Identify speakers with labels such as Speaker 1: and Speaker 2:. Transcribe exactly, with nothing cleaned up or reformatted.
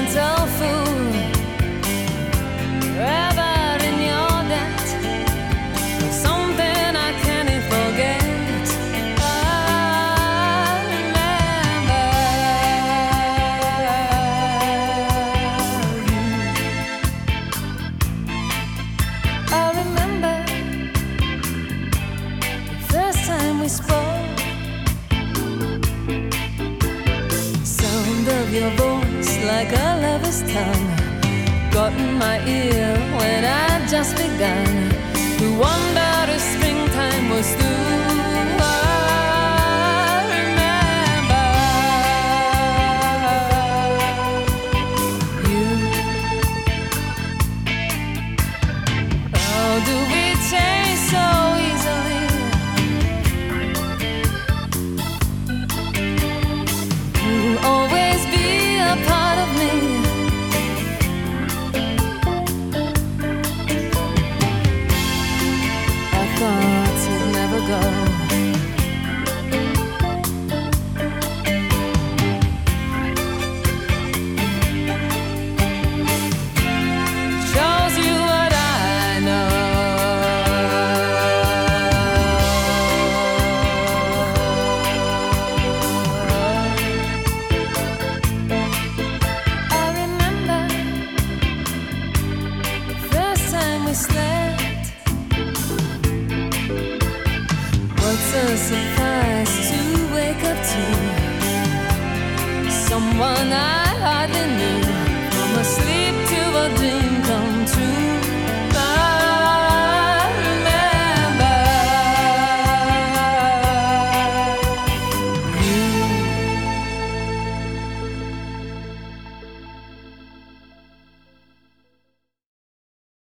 Speaker 1: sentimental fool, ever in your debt, something I can't forget. I remember you. I remember the first time we spoke, sound of your voice like a lover's tongue got in my ear when I'd just begun to wonder if springtime was through. I remember you. How do we change so easily? You'll always be a part of me. Our thoughts would never go. Shows you what I know. I remember the first time we slept. What's a suffice to wake up to someone I